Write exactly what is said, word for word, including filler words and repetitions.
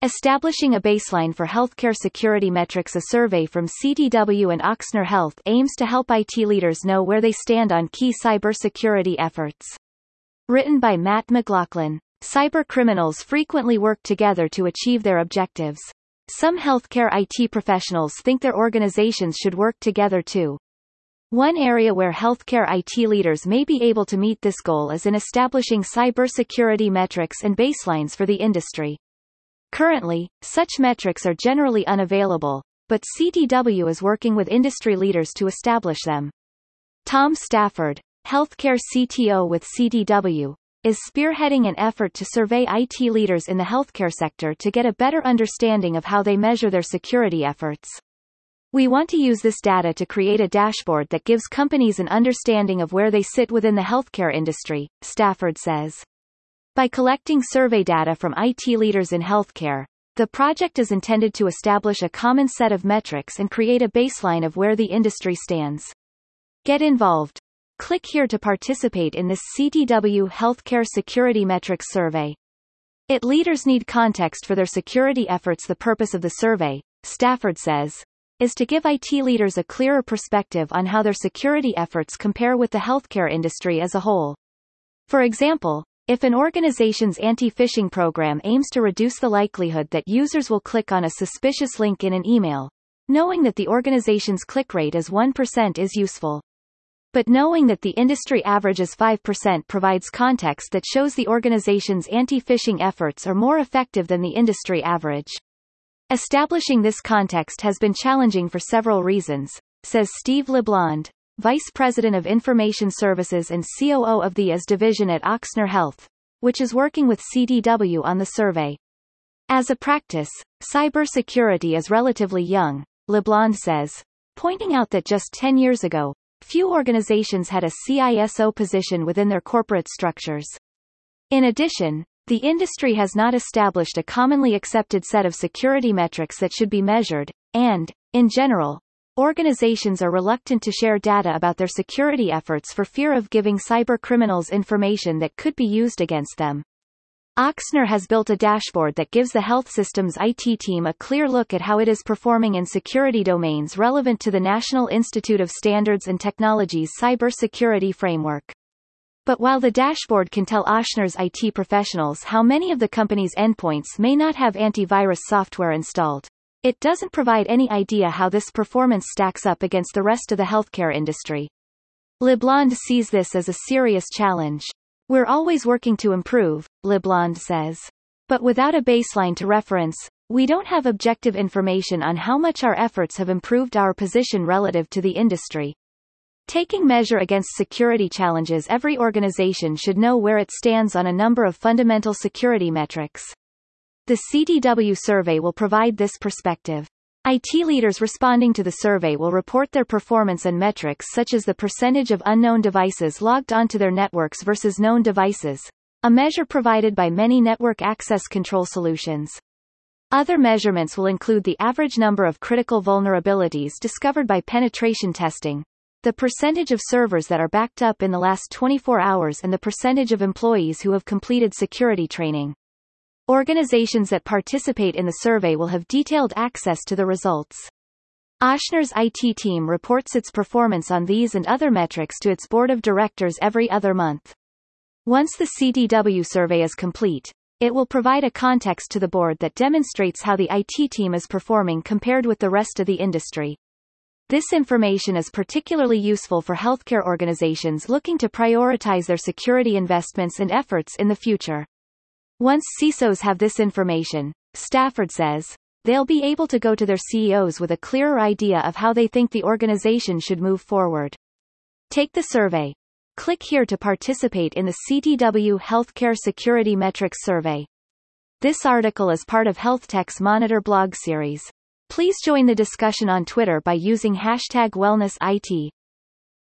Establishing a baseline for healthcare security metrics. A survey from C D W and Ochsner Health aims to help I T leaders know where they stand on key cybersecurity efforts. Written by Matt McLaughlin. Cybercriminals frequently work together to achieve their objectives. Some healthcare I T professionals think their organizations should work together too. One area where healthcare I T leaders may be able to meet this goal is in establishing cybersecurity metrics and baselines for the industry. Currently, such metrics are generally unavailable, but C D W is working with industry leaders to establish them. Tom Stafford, healthcare C T O with C D W, is spearheading an effort to survey I T leaders in the healthcare sector to get a better understanding of how they measure their security efforts. We want to use this data to create a dashboard that gives companies an understanding of where they sit within the healthcare industry, Stafford says. By collecting survey data from I T leaders in healthcare, the project is intended to establish a common set of metrics and create a baseline of where the industry stands. Get involved. Click here to participate in this C D W Healthcare Security Metrics Survey. It leaders need context for their security efforts. The purpose of the survey, Stafford says, is to give I T leaders a clearer perspective on how their security efforts compare with the healthcare industry as a whole. For example, if an organization's anti-phishing program aims to reduce the likelihood that users will click on a suspicious link in an email, knowing that the organization's click rate is one percent is useful. But knowing that the industry average is five percent provides context that shows the organization's anti-phishing efforts are more effective than the industry average. Establishing this context has been challenging for several reasons, says Steve LeBlond, Vice President of Information Services and C O O of the I S division at Ochsner Health, which is working with C D W on the survey. As a practice, cybersecurity is relatively young, LeBlond says, pointing out that just ten years ago, few organizations had a C I S O position within their corporate structures. In addition, the industry has not established a commonly accepted set of security metrics that should be measured, and, in general, organizations are reluctant to share data about their security efforts for fear of giving cybercriminals information that could be used against them. Ochsner has built a dashboard that gives the health system's I T team a clear look at how it is performing in security domains relevant to the National Institute of Standards and Technology's cybersecurity framework. But while the dashboard can tell Ochsner's I T professionals how many of the company's endpoints may not have antivirus software installed, it doesn't provide any idea how this performance stacks up against the rest of the healthcare industry. LeBlond sees this as a serious challenge. We're always working to improve, LeBlond says. But without a baseline to reference, we don't have objective information on how much our efforts have improved our position relative to the industry. Taking measure against security challenges, every organization should know where it stands on a number of fundamental security metrics. The C D W survey will provide this perspective. I T leaders responding to the survey will report their performance and metrics such as the percentage of unknown devices logged onto their networks versus known devices, a measure provided by many network access control solutions. Other measurements will include the average number of critical vulnerabilities discovered by penetration testing, the percentage of servers that are backed up in the last twenty-four hours, and the percentage of employees who have completed security training. Organizations that participate in the survey will have detailed access to the results. Ochsner's I T team reports its performance on these and other metrics to its board of directors every other month. Once the C D W survey is complete, it will provide a context to the board that demonstrates how the I T team is performing compared with the rest of the industry. This information is particularly useful for healthcare organizations looking to prioritize their security investments and efforts in the future. Once C I S Os have this information, Stafford says, they'll be able to go to their C E Os with a clearer idea of how they think the organization should move forward. Take the survey. Click here to participate in the C D W Healthcare Security Metrics Survey. This article is part of HealthTech's Monitor blog series. Please join the discussion on Twitter by using hashtag WellnessIT.